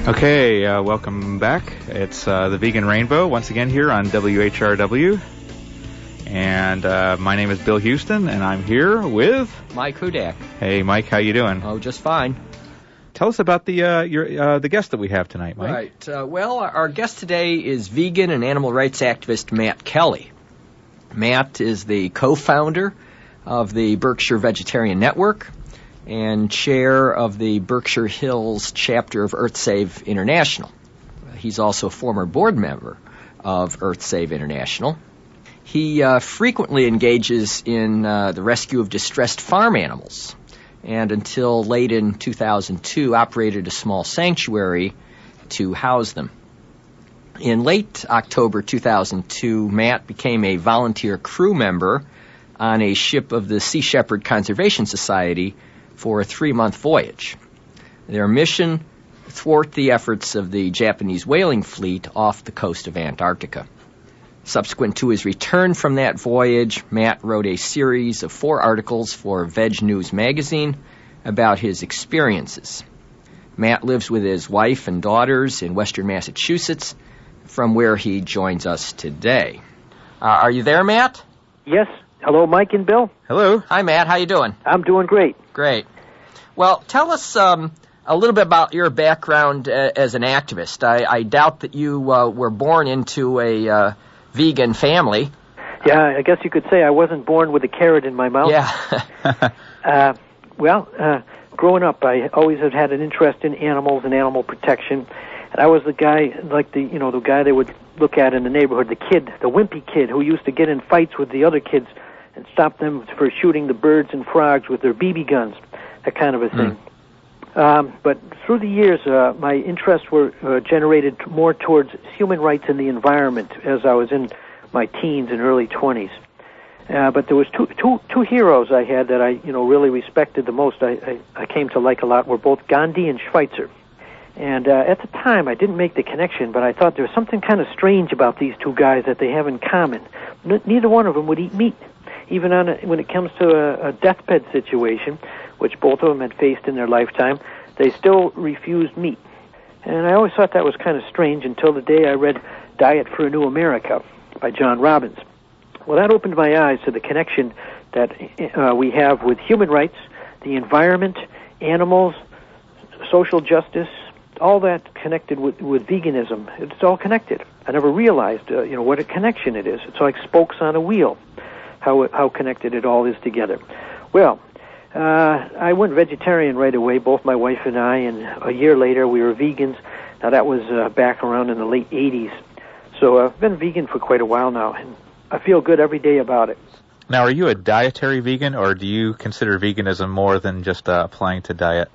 Okay, welcome back. It's the Vegan Rainbow, once again here on WHRW. And my name is Bill Houston, and I'm here with... Mike Hudak. Hey, Mike, how you doing? Oh, just fine. Tell us about the guest that we have tonight, Mike. Right. Well, our guest today is vegan and animal rights activist Matt Kelly. Matt is the co-founder of the Berkshire Vegetarian Network and chair of the Berkshire Hills chapter of EarthSave International. He's also a former board member of EarthSave International. He frequently engages in the rescue of distressed farm animals, and until late in 2002 operated a small sanctuary to house them. In late October 2002, Matt became a volunteer crew member on a ship of the Sea Shepherd Conservation Society for a 3-month voyage. Their mission, thwart the efforts of the Japanese whaling fleet off the coast of Antarctica. Subsequent to his return from that voyage, Matt wrote a series of 4 articles for Veg News magazine about his experiences. Matt lives with his wife and daughters in western Massachusetts, from where he joins us today. Are you there, Matt? Yes. Hello, Mike and Bill. Hello. Hi, Matt. How you doing? I'm doing great. Great. Well, tell us a little bit about your background as an activist. I doubt that you were born into a vegan family. Yeah, I guess you could say I wasn't born with a carrot in my mouth. Yeah. Growing up, I always have had an interest in animals and animal protection. And I was the guy, like the guy they would look at in the neighborhood, the wimpy kid who used to get in fights with the other kids and stop them for shooting the birds and frogs with their BB guns, that kind of a thing. But through the years, my interests were generated more towards human rights and the environment as I was in my teens and early 20s. But there was two heroes I had that I really respected the most. I came to like a lot were both Gandhi and Schweitzer. And at the time, I didn't make the connection, but I thought there was something kind of strange about these two guys that they have in common. Neither one of them would eat meat, even when it comes to a deathbed situation, which both of them had faced in their lifetime. They still refused meat. And I always thought that was kind of strange until the day I read Diet for a New America by John Robbins. Well, that opened my eyes to the connection that we have with human rights, the environment, animals, social justice, all that connected with veganism. It's all connected. I never realized, what a connection it is. It's like spokes on a wheel, how connected it all is together. Well, I went vegetarian right away, both my wife and I, and a year later we were vegans. Now that was back around in the late 80s. So I've been vegan for quite a while now, and I feel good every day about it. Now, are you a dietary vegan, or do you consider veganism more than just applying to diet?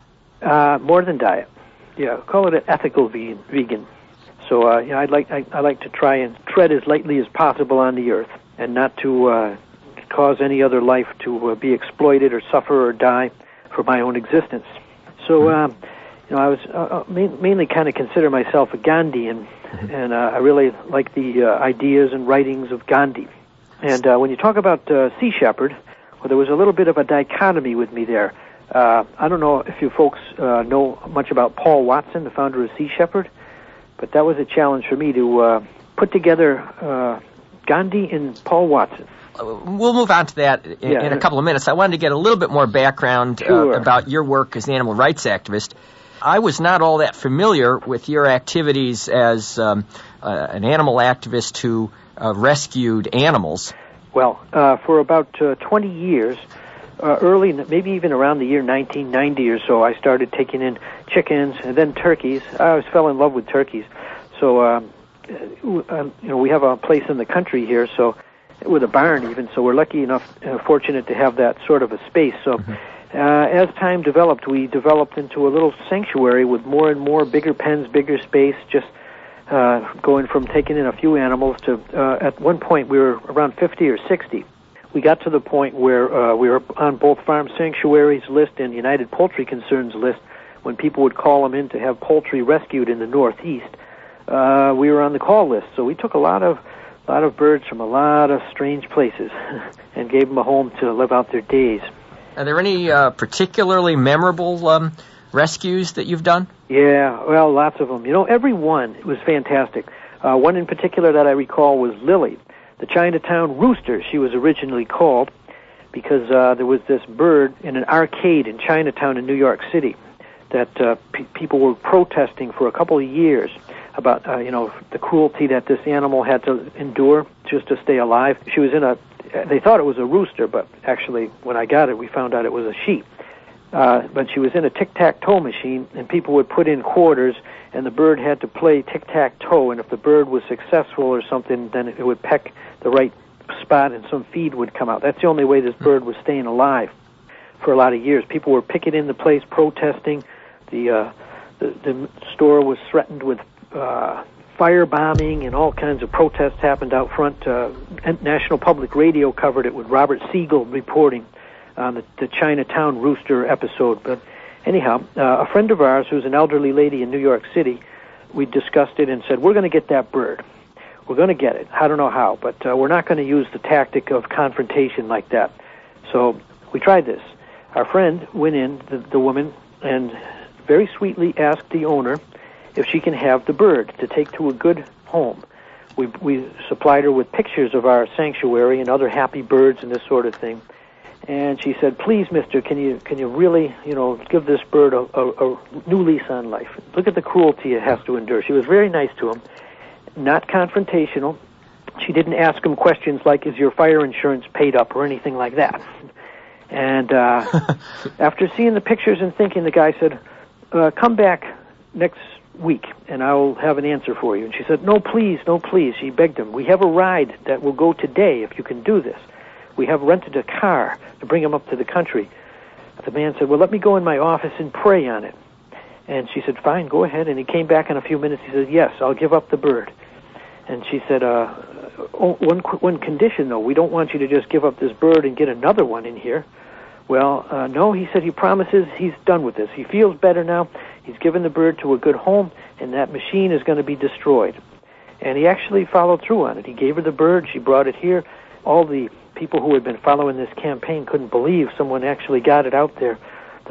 More than diet. Yeah, call it an ethical vegan. So I like to try and tread as lightly as possible on the earth, and not to cause any other life to be exploited or suffer or die for my own existence. So I was mainly kind of consider myself a Gandhian, and I really like the ideas and writings of Gandhi. And when you talk about Sea Shepherd, well, there was a little bit of a dichotomy with me there. I don't know if you folks know much about Paul Watson, the founder of Sea Shepherd, but that was a challenge for me to put together Gandhi and Paul Watson. We'll move on to that in a couple of minutes. I wanted to get a little bit more background about your work as an animal rights activist. I was not all that familiar with your activities as an animal activist who rescued animals. Well, for about 20 years, early, maybe even around the year 1990 or so, I started taking in chickens and then turkeys. I always fell in love with turkeys. So, we have a place in the country here, so with a barn even, so we're lucky enough, fortunate to have that sort of a space. So as time developed, we developed into a little sanctuary with more and more bigger pens, bigger space, just going from taking in a few animals to, at one point, we were around 50 or 60. We got to the point where we were on both Farm Sanctuaries list and United Poultry Concerns list. When people would call them in to have poultry rescued in the Northeast, we were on the call list. So we took a lot of birds from a lot of strange places and gave them a home to live out their days. Are there any particularly memorable rescues that you've done? Yeah, well, lots of them. Every one was fantastic. One in particular that I recall was Lily, the Chinatown rooster, she was originally called, because there was this bird in an arcade in Chinatown in New York City that people were protesting for a couple of years about, the cruelty that this animal had to endure just to stay alive. She was they thought it was a rooster, but actually when I got it, we found out it was a sheep. But she was in a tic-tac-toe machine, and people would put in quarters, and the bird had to play tic-tac-toe, and if the bird was successful or something, then it would peck the right spot and some feed would come out. That's the only way this bird was staying alive for a lot of years. People were picketing the place, protesting. The store was threatened with firebombing, and all kinds of protests happened out front. National Public Radio covered it with Robert Siegel reporting on the Chinatown rooster episode. But anyhow, a friend of ours who's an elderly lady in New York City, we discussed it and said, we're going to get that bird. We're going to get it. I don't know how, but we're not going to use the tactic of confrontation like that. So we tried this. Our friend went in, the woman, and very sweetly asked the owner if she can have the bird to take to a good home. We supplied her with pictures of our sanctuary and other happy birds and this sort of thing. And she said, please, mister, can you really, give this bird a new lease on life? Look at the cruelty it has to endure. She was very nice to him, not confrontational. She didn't ask him questions like, is your fire insurance paid up or anything like that. And after seeing the pictures and thinking, the guy said, come back next week and I'll have an answer for you. And she said, no, please. She begged him. We have a ride that will go today if you can do this. We have rented a car to bring him up to the country. The man said, well, let me go in my office and pray on it. And she said, fine, go ahead. And he came back in a few minutes. He said, yes, I'll give up the bird. And she said, one condition, though. We don't want you to just give up this bird and get another one in here. Well, no, he said he promises he's done with this. He feels better now. He's given the bird to a good home, and that machine is going to be destroyed. And he actually followed through on it. He gave her the bird. She brought it here. All the people who had been following this campaign couldn't believe someone actually got it out there.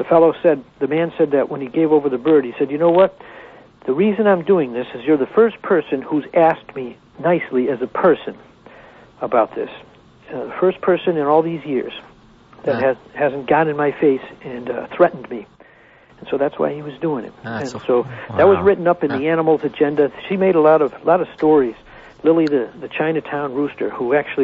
The man said that when he gave over the bird, he said, you know what? The reason I'm doing this is you're the first person who's asked me nicely as a person about this. The first person in all these years that hasn't got in my face and threatened me. And so that's why he was doing it. That was written up in the Animals Agenda. She made a lot of stories. Lily, the Chinatown rooster, who actually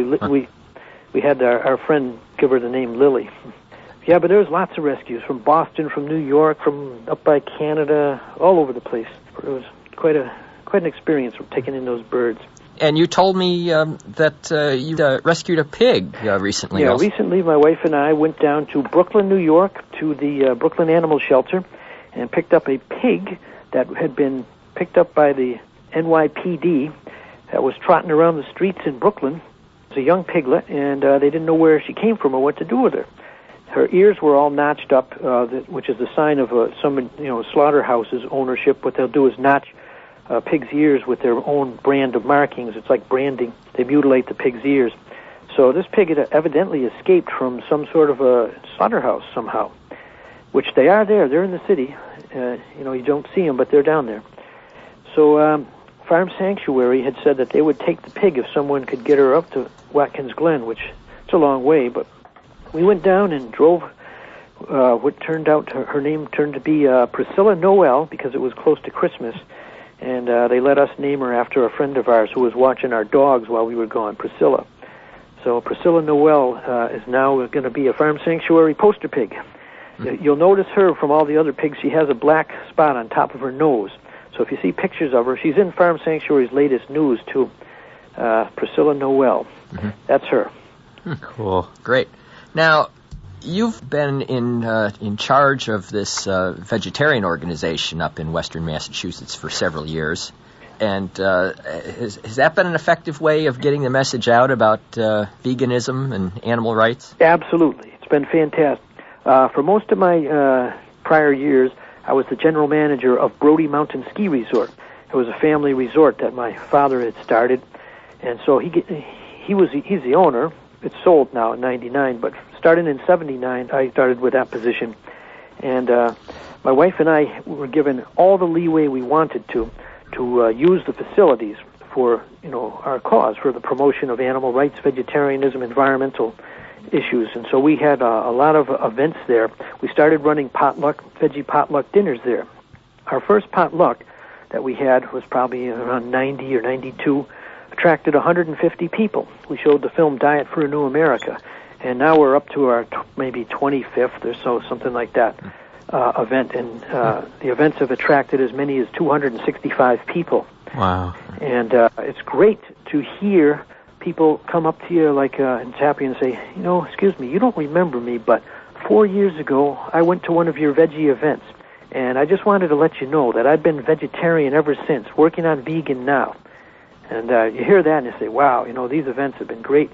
we had our friend give her the name Lily. Yeah, but there was lots of rescues from Boston, from New York, from up by Canada, all over the place. It was quite an experience from taking in those birds. And you told me that you rescued a pig recently. Yeah, also. Recently my wife and I went down to Brooklyn, New York, to the Brooklyn Animal Shelter, and picked up a pig that had been picked up by the NYPD that was trotting around the streets in Brooklyn. It was a young piglet, and they didn't know where she came from or what to do with her. Her ears were all notched up, which is the sign of some slaughterhouse's ownership. What they'll do is notch pig's ears with their own brand of markings. It's like branding. They mutilate the pig's ears. So this pig had evidently escaped from some sort of a slaughterhouse somehow, which they are there. They're in the city. You don't see them, but they're down there. So Farm Sanctuary had said that they would take the pig if someone could get her up to Watkins Glen, which it's a long way, but we went down and drove what turned out her name turned to be Priscilla Noel, because it was close to Christmas, and they let us name her after a friend of ours who was watching our dogs while we were gone, Priscilla. So Priscilla Noel is now going to be a Farm Sanctuary poster pig. Mm-hmm. You'll notice her from all the other pigs. She has a black spot on top of her nose. So if you see pictures of her, she's in Farm Sanctuary's latest news too. Priscilla Noel. Mm-hmm. That's her. Cool. Great. Now, you've been in charge of this vegetarian organization up in western Massachusetts for several years. And has that been an effective way of getting the message out about veganism and animal rights? Absolutely. It's been fantastic. For most of my prior years, I was the general manager of Brody Mountain Ski Resort. It was a family resort that my father had started. And so he's the owner. It's sold now in 99, but starting in 79, I started with that position. And my wife and I were given all the leeway we wanted to use the facilities for, our cause, for the promotion of animal rights, vegetarianism, environmental issues. And so we had a lot of events there. We started running veggie potluck dinners there. Our first potluck that we had was probably around 90 or 92, attracted 150 people. We showed the film Diet for a New America, and now we're up to our maybe 25th or so, something like that, event. And the events have attracted as many as 265 people. Wow. And it's great to hear people come up to you and tap you and say, excuse me, you don't remember me, but 4 years ago I went to one of your veggie events, and I just wanted to let you know that I've been vegetarian ever since, working on vegan now. And you hear that and you say, wow, these events have been great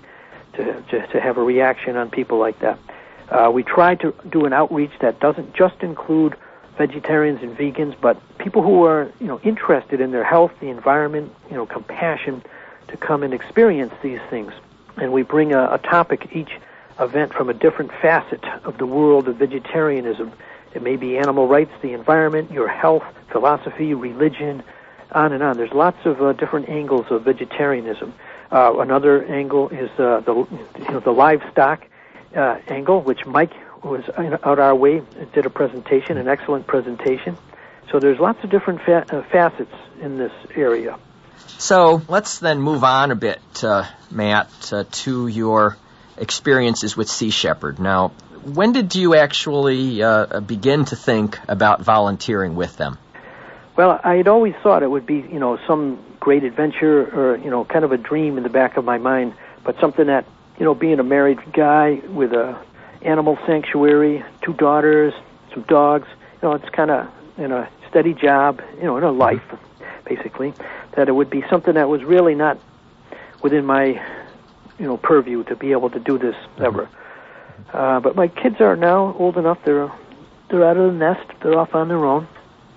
to have a reaction on people like that. We try to do an outreach that doesn't just include vegetarians and vegans, but people who are, interested in their health, the environment, compassion, to come and experience these things. And we bring a topic each event from a different facet of the world of vegetarianism. It may be animal rights, the environment, your health, philosophy, religion, on and on. There's lots of different angles of vegetarianism. Another angle is the livestock angle, which Mike was out our way, did a presentation, an excellent presentation. So there's lots of different facets in this area. So let's then move on a bit, Matt, to your experiences with Sea Shepherd. Now, when did you actually begin to think about volunteering with them? Well, I had always thought it would be, some great adventure or, kind of a dream in the back of my mind, but something that, being a married guy with a animal sanctuary, 2 daughters, some dogs, it's kind of in a steady job, in a life, basically, that it would be something that was really not within my, purview to be able to do this ever. But my kids are now old enough; they're out of the nest. They're off on their own,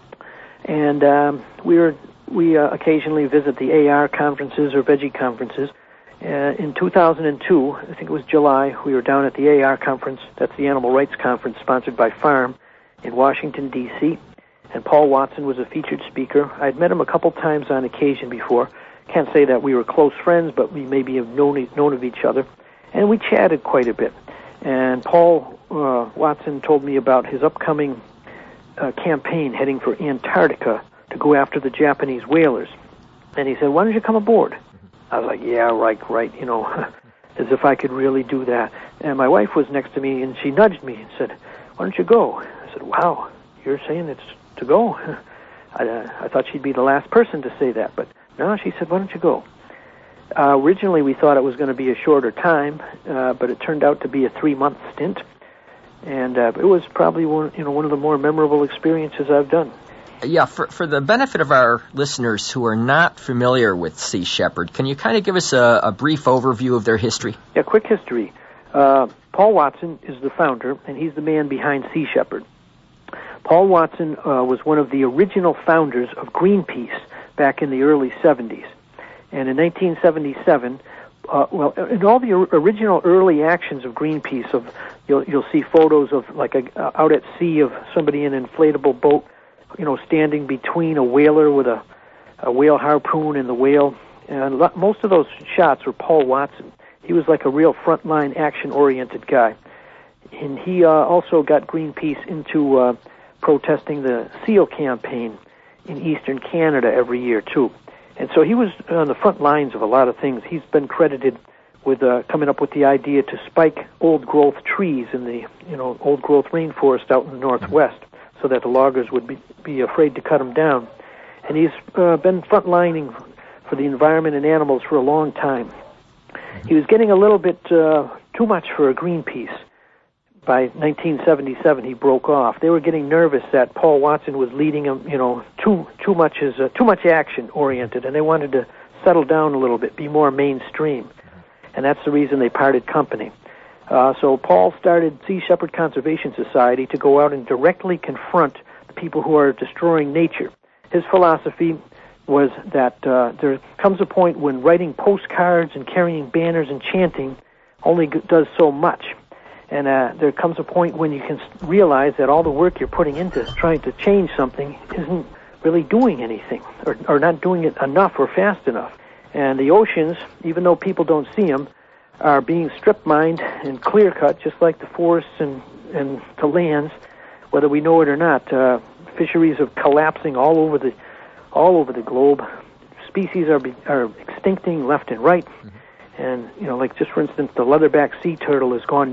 and we occasionally visit the AR conferences or veggie conferences. In 2002, I think it was July, we were down at the AR conference. That's the Animal Rights Conference sponsored by Farm in Washington, D.C., and Paul Watson was a featured speaker. I'd met him a couple times on occasion before. Can't say that we were close friends, but we maybe have known of each other, and we chatted quite a bit. And Paul Watson told me about his upcoming campaign heading for Antarctica to go after the Japanese whalers. And he said, why don't you come aboard? I was like, yeah, right, as if I could really do that. And my wife was next to me, and she nudged me and said, why don't you go? I said, wow, you're saying it's to go? I thought she'd be the last person to say that, but no, she said, why don't you go? Originally, we thought it was going to be a shorter time, but it turned out to be a 3-month stint, and it was probably one of the more memorable experiences I've done. Yeah, for the benefit of our listeners who are not familiar with Sea Shepherd, can you kind of give us a brief overview of their history? Yeah, quick history. Paul Watson is the founder, and he's the man behind Sea Shepherd. Paul Watson was one of the original founders of Greenpeace back in the early 70s. And in 1977, in all the original early actions of Greenpeace, you'll see photos of out at sea of somebody in an inflatable boat, standing between a whaler with a whale harpoon and the whale. And most of those shots were Paul Watson. He was like a real frontline, action-oriented guy. And he also got Greenpeace into protesting the seal campaign in eastern Canada every year, too. And so he was on the front lines of a lot of things. He's been credited with coming up with the idea to spike old-growth trees in the old-growth rainforest out in the Northwest, so that the loggers would be afraid to cut them down. And he's been frontlining for the environment and animals for a long time. He was getting a little bit too much for Greenpeace. By 1977, he broke off. They were getting nervous that Paul Watson was leading them, too much action oriented, and they wanted to settle down a little bit, be more mainstream. And that's the reason they parted company. So Paul started Sea Shepherd Conservation Society to go out and directly confront the people who are destroying nature. His philosophy was that there comes a point when writing postcards and carrying banners and chanting only does so much. And there comes a point when you can realize that all the work you're putting into trying to change something isn't really doing anything, or not doing it enough or fast enough. And the oceans, even though people don't see them, are being strip mined and clear cut, just like the forests and the lands, whether we know it or not. Fisheries are collapsing all over the globe. Species are extincting left and right. And, like just for instance, the leatherback sea turtle has gone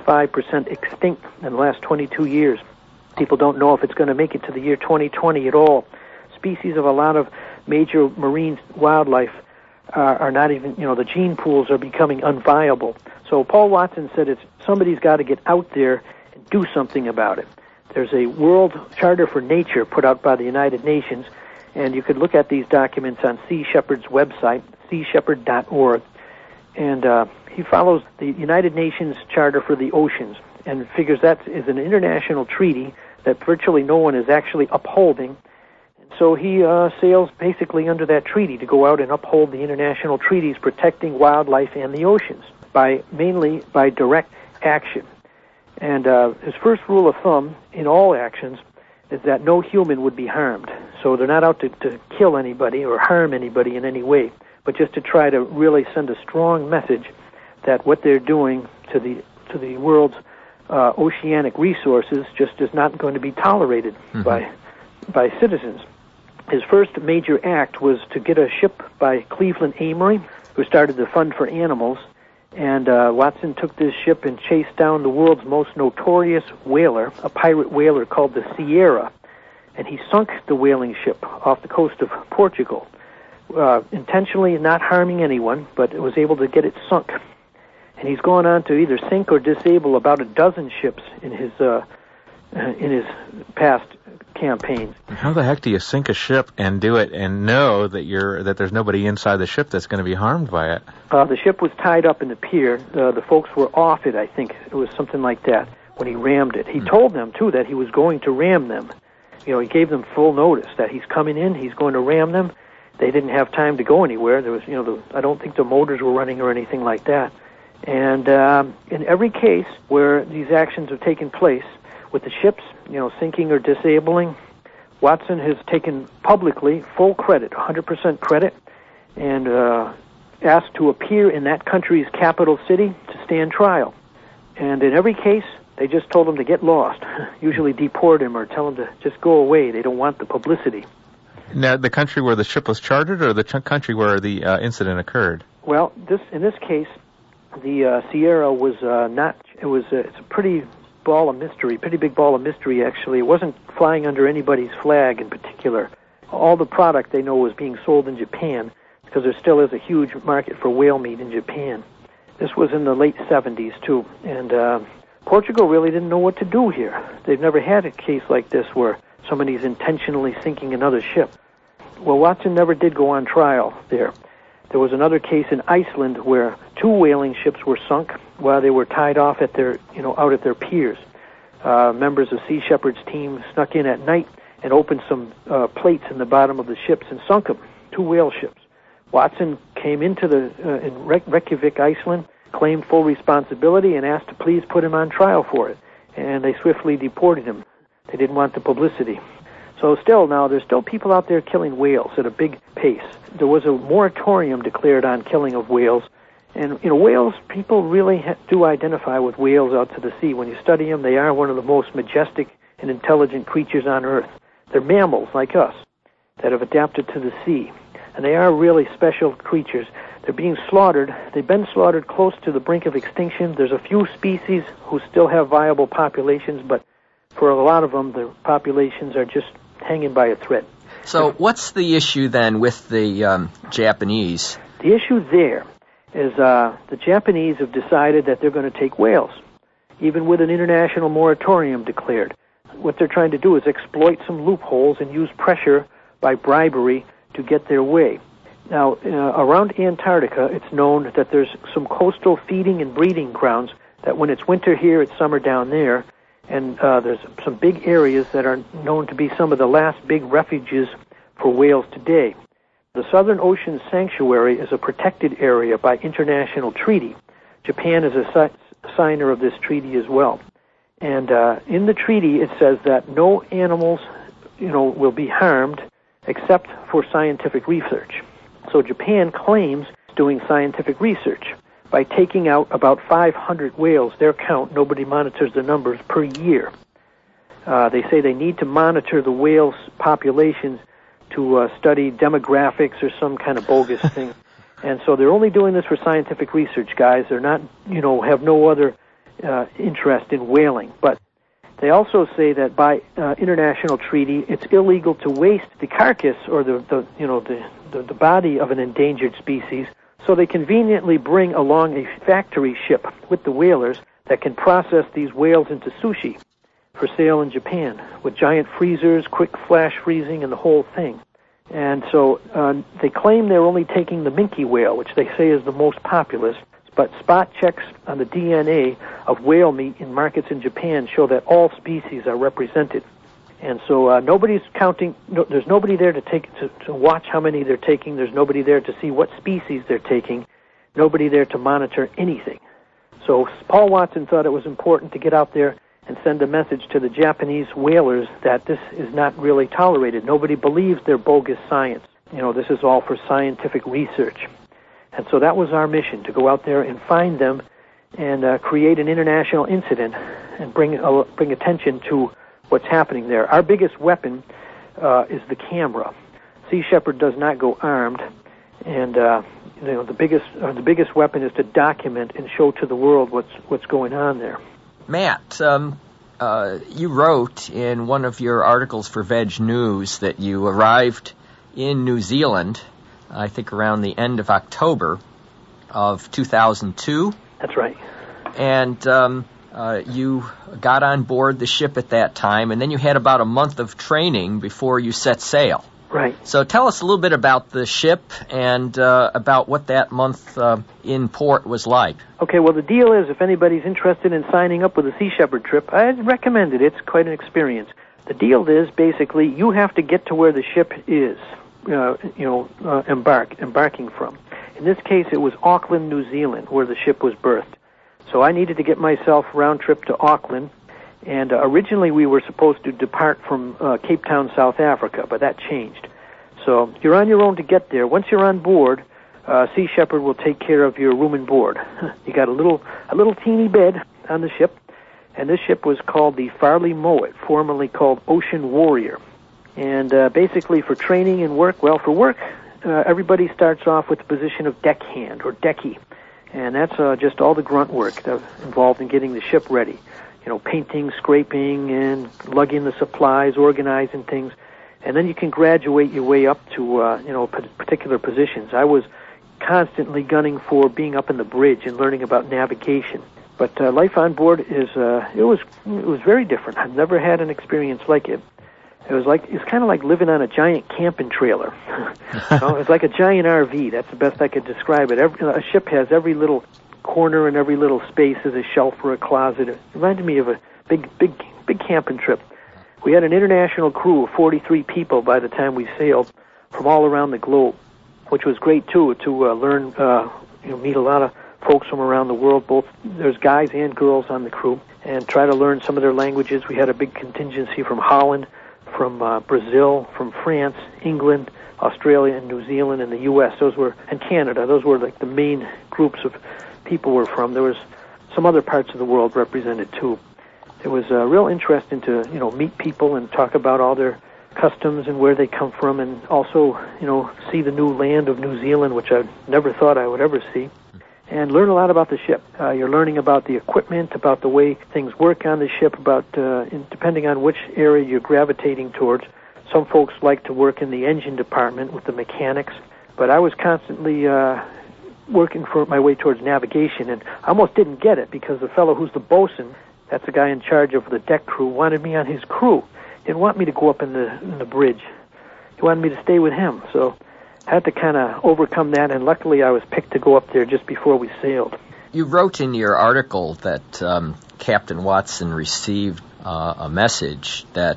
95% extinct in the last 22 years. People don't know if it's going to make it to the year 2020 at all. Species of a lot of major marine wildlife are not even, the gene pools are becoming unviable. So Paul Watson said somebody's got to get out there and do something about it. There's a World Charter for Nature put out by the United Nations, and you could look at these documents on Sea Shepherd's website, seashepherd.org. And he follows the United Nations Charter for the Oceans and figures that is an international treaty that virtually no one is actually upholding. And so he sails basically under that treaty to go out and uphold the international treaties protecting wildlife and the oceans, mainly by direct action. And his first rule of thumb in all actions is that no human would be harmed. So they're not out to kill anybody or harm anybody in any way, but just to try to really send a strong message that what they're doing to the world's oceanic resources just is not going to be tolerated by citizens. His first major act was to get a ship by Cleveland Amory, who started the Fund for Animals, and Watson took this ship and chased down the world's most notorious whaler, a pirate whaler called the Sierra, and he sunk the whaling ship off the coast of Portugal, intentionally not harming anyone, but was able to get it sunk. And he's gone on to either sink or disable about a dozen ships in his past campaigns. How the heck do you sink a ship and do it and know that there's nobody inside the ship that's going to be harmed by it? The ship was tied up in the pier. The folks were off it, I think. It was something like that when he rammed it. He told them, too, that he was going to ram them. He gave them full notice that he's coming in, he's going to ram them. They didn't have time to go anywhere. There was, I don't think the motors were running or anything like that. And in every case where these actions have taken place, with the ships, sinking or disabling, Watson has taken publicly full credit, 100% credit, and asked to appear in that country's capital city to stand trial. And in every case, they just told him to get lost, usually deport him or tell him to just go away. They don't want the publicity. Now, the country where the ship was chartered, or the country where the incident occurred? Well, in this case, the Sierra was not. It's a pretty big ball of mystery. Actually, it wasn't flying under anybody's flag in particular. All the product they know was being sold in Japan, because there still is a huge market for whale meat in Japan. This was in the late 70s too, and Portugal really didn't know what to do here. They've never had a case like this where somebody's intentionally sinking another ship. Well, Watson never did go on trial there. There was another case in Iceland where 2 whaling ships were sunk while they were tied off at their, out at their piers. Members of Sea Shepherd's team snuck in at night and opened some plates in the bottom of the ships and sunk them, 2 whale ships. Watson came into in Reykjavik, Iceland, claimed full responsibility and asked to please put him on trial for it. And they swiftly deported him. They didn't want the publicity. So there's still people out there killing whales at a big pace. There was a moratorium declared on killing of whales. And, whales, people really do identify with whales out to the sea. When you study them, they are one of the most majestic and intelligent creatures on Earth. They're mammals like us that have adapted to the sea. And they are really special creatures. They're being slaughtered. They've been slaughtered close to the brink of extinction. There's a few species who still have viable populations, but for a lot of them, the populations are just hanging by a thread. So what's the issue then with the Japanese? The issue there is the Japanese have decided that they're going to take whales, even with an international moratorium declared. What they're trying to do is exploit some loopholes and use pressure by bribery to get their way. Now, around Antarctica, it's known that there's some coastal feeding and breeding grounds that when it's winter here, it's summer down there, and there's some big areas that are known to be some of the last big refuges for whales today. The Southern Ocean Sanctuary is a protected area by international treaty. Japan has signer of this treaty as well. And in the treaty, it says that no animals, will be harmed except for scientific research. So Japan claims doing scientific research by taking out about 500 whales. Their count, nobody monitors the numbers, per year. They say they need to monitor the whales' populations to study demographics or some kind of bogus thing. And so they're only doing this for scientific research, guys. They're not, have no other interest in whaling. But they also say that by international treaty, it's illegal to waste the carcass or the body of an endangered species. So they conveniently bring along a factory ship with the whalers that can process these whales into sushi for sale in Japan with giant freezers, quick flash freezing, and the whole thing. And so they claim they're only taking the minke whale, which they say is the most populous, but spot checks on the DNA of whale meat in markets in Japan show that all species are represented. And so nobody's counting. There's nobody there to watch how many they're taking. There's nobody there to see what species they're taking. Nobody there to monitor anything. So Paul Watson thought it was important to get out there and send a message to the Japanese whalers that this is not really tolerated. Nobody believes their bogus science. This is all for scientific research. And so that was our mission, to go out there and find them and create an international incident and bring attention to what's happening there. Our biggest weapon is the camera. Sea Shepherd does not go armed, and the biggest weapon is to document and show to the world what's going on there. Matt, you wrote in one of your articles for Veg News that you arrived in New Zealand, I think around the end of October of 2002. That's right. And you got on board the ship at that time, and then you had about a month of training before you set sail. Right. So tell us a little bit about the ship and about what that month in port was like. Okay, well, the deal is if anybody's interested in signing up with a Sea Shepherd trip, I'd recommend it. It's quite an experience. The deal is basically you have to get to where the ship is, embarking from. In this case, it was Auckland, New Zealand, where the ship was berthed. So I needed to get myself round trip to Auckland. And originally we were supposed to depart from Cape Town, South Africa, but that changed. So you're on your own to get there. Once you're on board, Sea Shepherd will take care of your room and board. You got a little teeny bed on the ship, and this ship was called the Farley Mowat, formerly called Ocean Warrior. And basically for training and work, everybody starts off with the position of deckhand or decky, and that's just all the grunt work involved in getting the ship ready. Painting, scraping, and lugging the supplies, organizing things. And then you can graduate your way up to, particular positions. I was constantly gunning for being up in the bridge and learning about navigation. But life on board it was very different. I've never had an experience like it. It's kind of like living on a giant camping trailer. It's like a giant RV. That's the best I could describe it. A ship has every little corner and every little space is a shelf or a closet. It reminded me of a big camping trip. We had an international crew of 43 people by the time we sailed from all around the globe, which was great too to learn, meet a lot of folks from around the world. Both there's guys and girls on the crew, and try to learn some of their languages. We had a big contingency from Holland, from Brazil, from France, England, Australia, and New Zealand, and the U.S. And Canada. Those were like the main groups of people were from. There was some other parts of the world represented too. It was real interesting to meet people and talk about all their customs and where they come from, and also see the new land of New Zealand, which I never thought I would ever see, and learn a lot about the ship. You're learning about the equipment, about the way things work on the ship, about depending on which area you're gravitating towards. Some folks like to work in the engine department with the mechanics, but I was constantly working for my way towards navigation, and I almost didn't get it because the fellow who's the bosun, that's the guy in charge of the deck crew, wanted me on his crew. He didn't want me to go up in the bridge. He wanted me to stay with him, so I had to kind of overcome that, and luckily I was picked to go up there just before we sailed. You wrote in your article that Captain Watson received a message that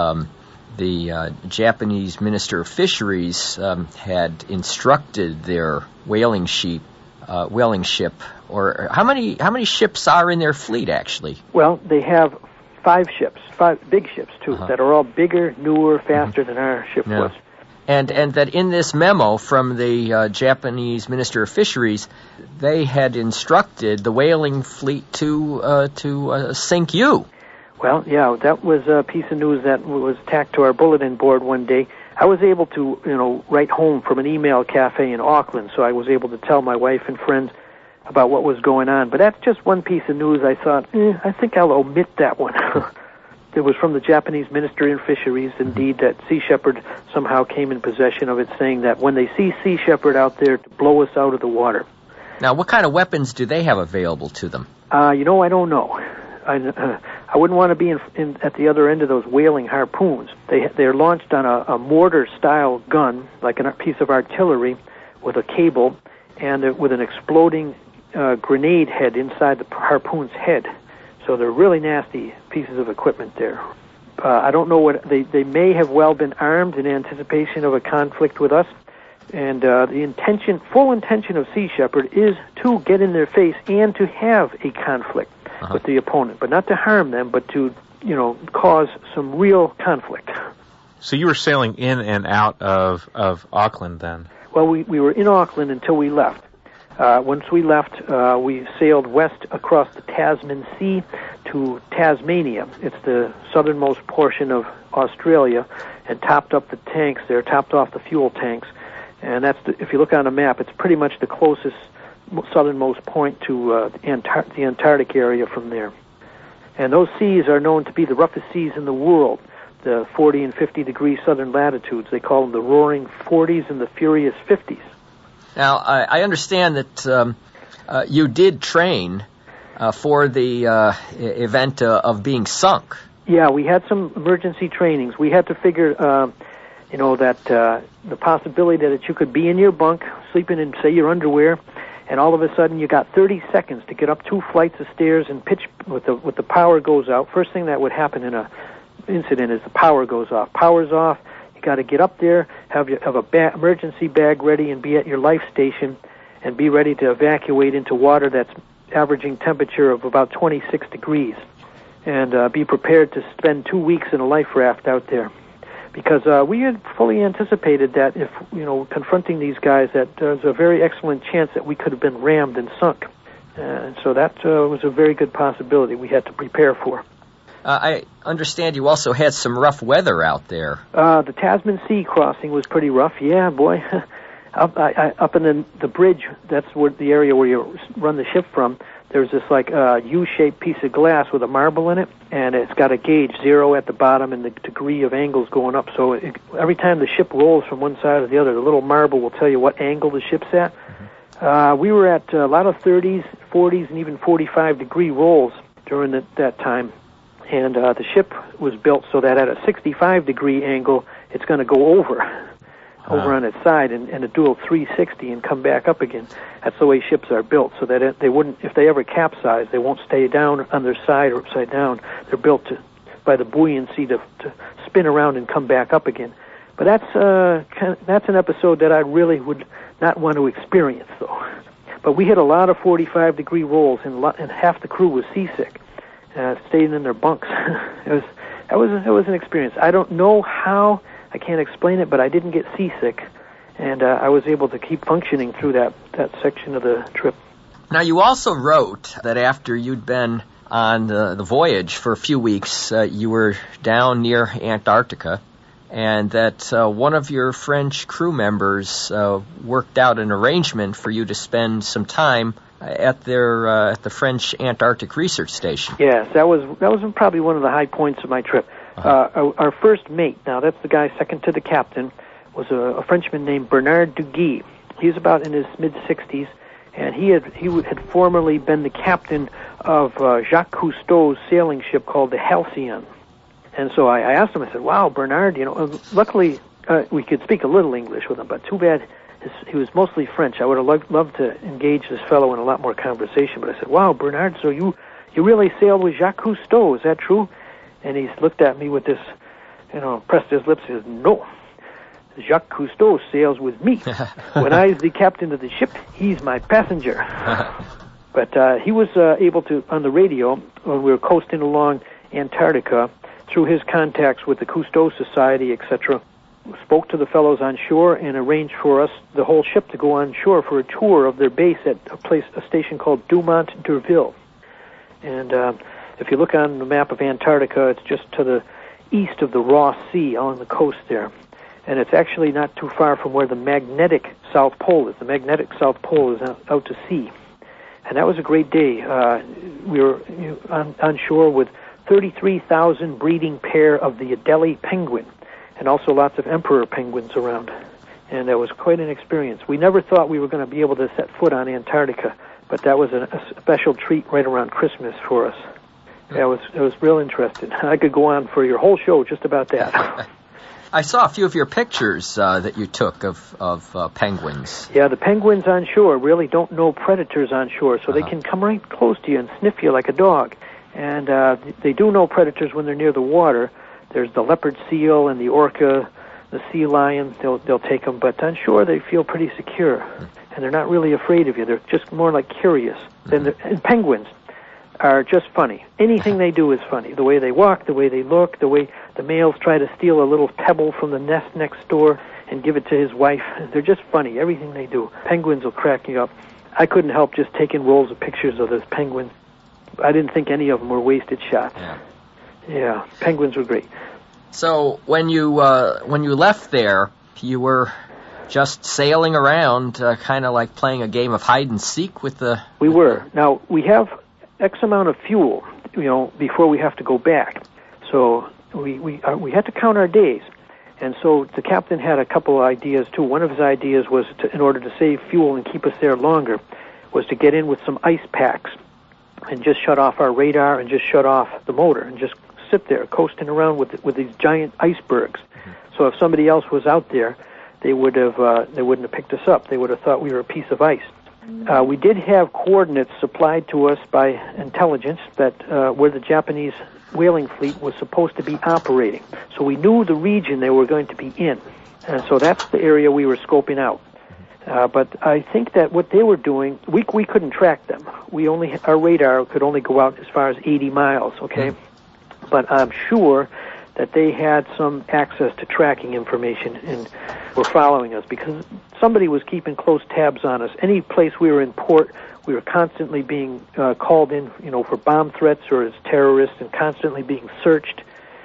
the Japanese Minister of Fisheries had instructed their whaling sheep whaling ship, or how many ships are in their fleet actually? Well, they have 5 ships, 5 big ships too, that are all bigger, newer, faster than our ship was. And that in this memo from the Japanese Minister of Fisheries, they had instructed the whaling fleet to sink you. Well, yeah, that was a piece of news that was tacked to our bulletin board one day. I was able to, write home from an email cafe in Auckland, so I was able to tell my wife and friends about what was going on. But that's just one piece of news. I thought, I think I'll omit that one. It was from the Japanese Minister of Fisheries, indeed, that Sea Shepherd somehow came in possession of it, saying that when they see Sea Shepherd out there, to blow us out of the water. Now, what kind of weapons do they have available to them? I don't know. I wouldn't want to be at the other end of those whaling harpoons. They're launched on a mortar-style gun, like a piece of artillery, with a cable, and with an exploding grenade head inside the harpoon's head. So they're really nasty pieces of equipment there. I don't know what they may have well been armed in anticipation of a conflict with us. And the full intention of Sea Shepherd is to get in their face and to have a conflict with the opponent, but not to harm them, but to, cause some real conflict. So you were sailing in and out of Auckland then? Well, we were in Auckland until we left. Once we left, we sailed west across the Tasman Sea to Tasmania. It's the southernmost portion of Australia, and topped up the tanks there, topped off the fuel tanks. And if you look on a map, it's pretty much the closest southernmost point to the Antarctic area from there. And those seas are known to be the roughest seas in the world, the 40 and 50 degree southern latitudes. They call them the Roaring 40s and the Furious 50s. Now, I understand that you did train for the event of being sunk. Yeah, we had some emergency trainings. We had to figure, that the possibility that you could be in your bunk, sleeping in, say, your underwear, and all of a sudden you got 30 seconds to get up 2 flights of stairs and pitch with the power goes out. First thing that would happen in a incident is the power goes off. Power's off. You got to get up there, have a emergency bag ready, and be at your life station, and be ready to evacuate into water that's averaging temperature of about 26 degrees, and be prepared to spend 2 weeks in a life raft out there. Because we had fully anticipated that if, confronting these guys, that there's a very excellent chance that we could have been rammed and sunk. And so that was a very good possibility we had to prepare for. I understand you also had some rough weather out there. The Tasman Sea crossing was pretty rough. Yeah, boy. Up in the bridge, that's the area where you run the ship from. There's this U-shaped piece of glass with a marble in it, and it's got a gauge, 0 at the bottom, and the degree of angles going up. So every time the ship rolls from one side to the other, the little marble will tell you what angle the ship's at. We were at a lot of 30s, 40s, and even 45-degree rolls during that time. And the ship was built so that at a 65-degree angle, it's going to go over on its side and do a 360 and come back up again. That's the way ships are built, so that they wouldn't, if they ever capsize, they won't stay down on their side or upside down. They're built by the buoyancy to spin around and come back up again. But that's an episode that I really would not want to experience, though. But we had a lot of 45-degree rolls, and half the crew was seasick, staying in their bunks. It was an experience. I don't know how. I can't explain it, but I didn't get seasick, and I was able to keep functioning through that section of the trip. Now, you also wrote that after you'd been on the voyage for a few weeks, you were down near Antarctica, and that one of your French crew members worked out an arrangement for you to spend some time at the French Antarctic Research Station. Yes, that was probably one of the high points of my trip. Our first mate, now that's the guy second to the captain, was a Frenchman named Bernard Duguay. He's about in his mid-60s, and he had formerly been the captain of Jacques Cousteau's sailing ship called the Halcyon. And so I asked him, I said, wow, Bernard, luckily we could speak a little English with him, but too bad he was mostly French. I would have loved to engage this fellow in a lot more conversation, but I said, wow, Bernard, so you really sailed with Jacques Cousteau, is that true? And he looked at me with this, pressed his lips, and said, no. Jacques Cousteau sails with me. When I's the captain of the ship, he's my passenger. But he was able to, on the radio, when we were coasting along Antarctica, through his contacts with the Cousteau Society, etc., spoke to the fellows on shore and arranged for us, the whole ship, to go on shore for a tour of their base at a station called Dumont d'Urville. And if you look on the map of Antarctica, it's just to the east of the Ross Sea along the coast there. And it's actually not too far from where the magnetic South Pole is. The magnetic South Pole is out to sea. And that was a great day. We were on shore with 33,000 breeding pair of the Adelie penguin, and also lots of emperor penguins around. And that was quite an experience. We never thought we were going to be able to set foot on Antarctica, but that was a special treat right around Christmas for us. Yeah, it was real interesting. I could go on for your whole show just about that. I saw a few of your pictures that you took of penguins. Yeah, the penguins on shore really don't know predators on shore, so they can come right close to you and sniff you like a dog. And they do know predators when they're near the water. There's the leopard seal and the orca, the sea lion. They'll take them, but on shore they feel pretty secure, and they're not really afraid of you. They're just more like curious. And penguins are just funny. Anything they do is funny. The way they walk, the way they look, the way the males try to steal a little pebble from the nest next door and give it to his wife. They're just funny. Everything they do. Penguins will crack you up. I couldn't help just taking rolls of pictures of those penguins. I didn't think any of them were wasted shots. Yeah, penguins were great. So when you left there, you were just sailing around, kind of like playing a game of hide and seek with the... We were. Now, we have X amount of fuel, before we have to go back. So we had to count our days. And so the captain had a couple of ideas, too. One of his ideas was, in order to save fuel and keep us there longer, was to get in with some ice packs and just shut off our radar and just shut off the motor and just sit there coasting around with these giant icebergs. So if somebody else was out there, they wouldn't have picked us up. They would have thought we were a piece of ice. We did have coordinates supplied to us by intelligence that where the Japanese whaling fleet was supposed to be operating. So we knew the region they were going to be in. And so that's the area we were scoping out. But I think that what they were doing, we couldn't track them. Our radar could only go out as far as 80 miles, okay? But I'm sure that they had some access to tracking information and were following us because somebody was keeping close tabs on us. Any place we were in port, we were constantly being called in, for bomb threats or as terrorists, and constantly being searched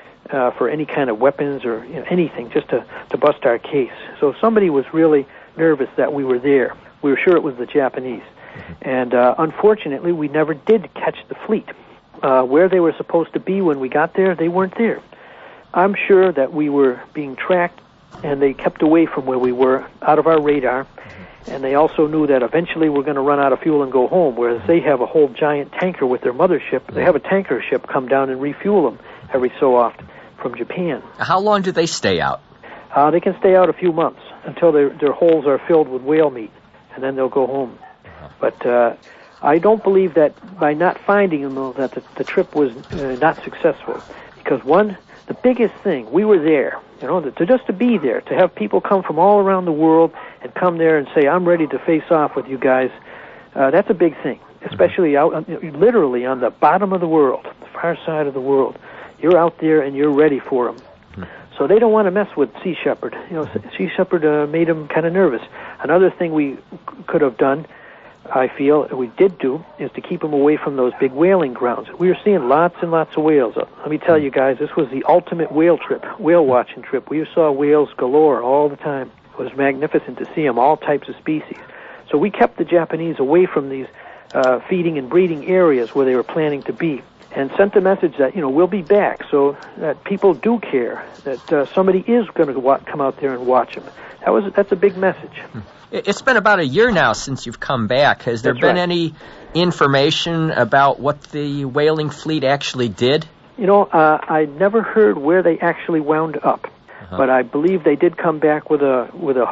for any kind of weapons or anything just to bust our case. So somebody was really nervous that we were there. We were sure it was the Japanese. And unfortunately, we never did catch the fleet. Where they were supposed to be when we got there, they weren't there. I'm sure that we were being tracked, and they kept away from where we were, out of our radar, and they also knew that eventually we're going to run out of fuel and go home, whereas they have a whole giant tanker with their mothership. They have a tanker ship come down and refuel them every so often from Japan. How long do they stay out? They can stay out a few months until their holes are filled with whale meat, and then they'll go home. But I don't believe that by not finding them, though, that the trip was not successful. Because the biggest thing, we were there, just to be there, to have people come from all around the world and come there and say, I'm ready to face off with you guys, that's a big thing, especially out, literally on the bottom of the world, the far side of the world. You're out there and you're ready for them. So they don't want to mess with Sea Shepherd. Sea Shepherd made them kind of nervous. Another thing we could have done, I feel, we did do, is to keep them away from those big whaling grounds. We were seeing lots and lots of whales. Let me tell you guys, this was the ultimate whale watching trip. We saw whales galore all the time. It was magnificent to see them, all types of species. So we kept the Japanese away from these feeding and breeding areas where they were planning to be, and sent the message that, we'll be back, so that people do care, that somebody is going to come out there and watch them. That's a big message. It's been about a year now since you've come back. Has there been any information about what the whaling fleet actually did? I never heard where they actually wound up, but I believe they did come back with their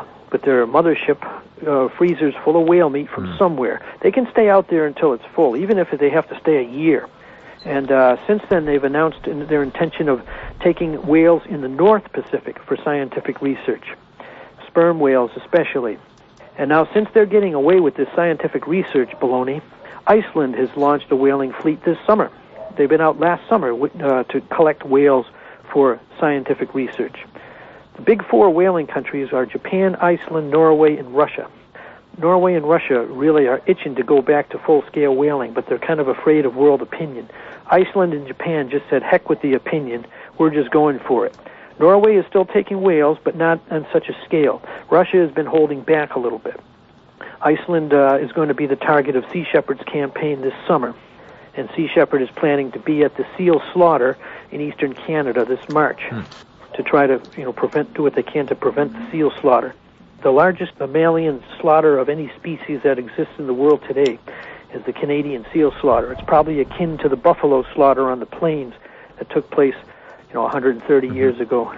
mothership, freezers full of whale meat from somewhere. They can stay out there until it's full, even if they have to stay a year. And since then, they've announced their intention of taking whales in the North Pacific for scientific research. sperm whales especially. And now, since they're getting away with this scientific research baloney, Iceland has launched a whaling fleet this summer. They've been out last summer to collect whales for scientific research. The big four whaling countries are Japan, Iceland, Norway, and Russia. Norway and Russia really are itching to go back to full-scale whaling, but they're kind of afraid of world opinion. Iceland and Japan just said, heck with the opinion, we're just going for it. Norway is still taking whales, but not on such a scale. Russia has been holding back a little bit. Iceland is going to be the target of Sea Shepherd's campaign this summer, and Sea Shepherd is planning to be at the seal slaughter in eastern Canada this March to try to, do what they can to prevent the seal slaughter. The largest mammalian slaughter of any species that exists in the world today is the Canadian seal slaughter. It's probably akin to the buffalo slaughter on the plains that took place, 130 years ago.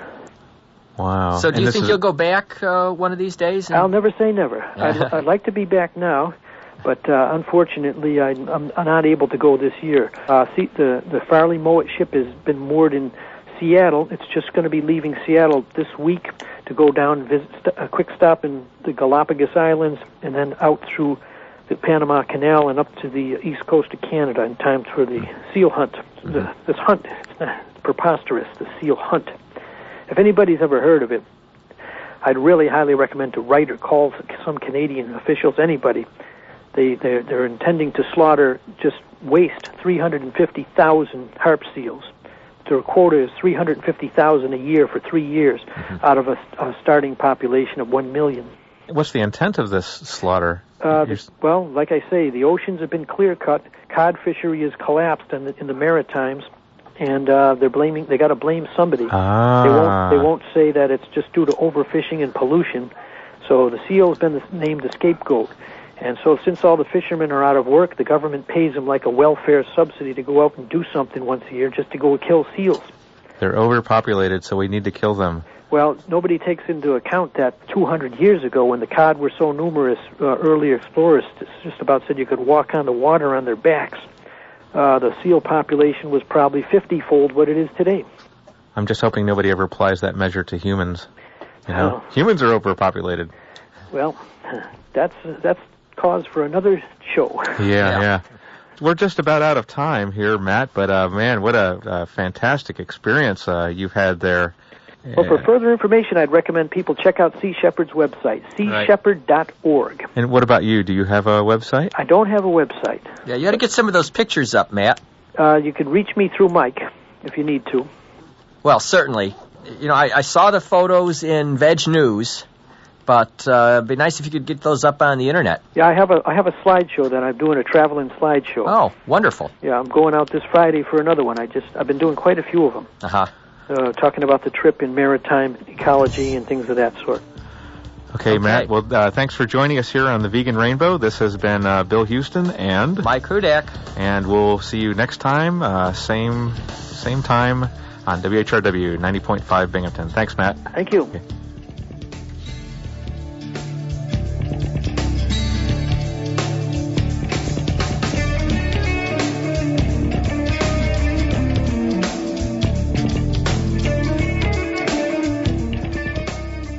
Wow. So do you think you'll go back one of these days? I'll never say never. I'd like to be back now, but unfortunately I'm not able to go this year. The Farley Mowat ship has been moored in Seattle. It's just going to be leaving Seattle this week to go down and visit a quick stop in the Galapagos Islands and then out through the Panama Canal and up to the east coast of Canada in time for the seal hunt. This hunt, it's preposterous, the seal hunt. If anybody's ever heard of it, I'd really highly recommend to write or call some Canadian officials, anybody. They're intending to slaughter, just waste 350,000 harp seals. Their quota is 350,000 a year for 3 years out of a starting population of 1 million. What's the intent of this slaughter? Well, like I say, the oceans have been clear-cut. Cod fishery has collapsed in the Maritimes, and they got to blame somebody. They won't say that it's just due to overfishing and pollution. So the seal has been named the scapegoat. And so since all the fishermen are out of work, the government pays them like a welfare subsidy to go out and do something once a year just to go kill seals. They're overpopulated, so we need to kill them. Well, nobody takes into account that 200 years ago when the cod were so numerous, early explorers just about said you could walk on the water on their backs. The seal population was probably 50-fold what it is today. I'm just hoping nobody ever applies that measure to humans. Humans are overpopulated. Well, that's cause for another show. Yeah. We're just about out of time here, Matt, but man, what a fantastic experience you've had there. Well, for further information, I'd recommend people check out Sea Shepherd's website, seashepherd.org. And what about you? Do you have a website? I don't have a website. Yeah, you got to get some of those pictures up, Matt. You can reach me through Mike if you need to. Well, certainly. I saw the photos in Veg News, but it'd be nice if you could get those up on the internet. Yeah, I have a slideshow that I'm doing, a traveling slideshow. Oh, wonderful. Yeah, I'm going out this Friday for another one. I've been doing quite a few of them. Talking about the trip in maritime ecology and things of that sort. Okay, Matt. Well, thanks for joining us here on the Vegan Rainbow. This has been Bill Houston and Mike Hudak. And we'll see you next time, same time on WHRW 90.5 Binghamton. Thanks, Matt. Thank you. Okay.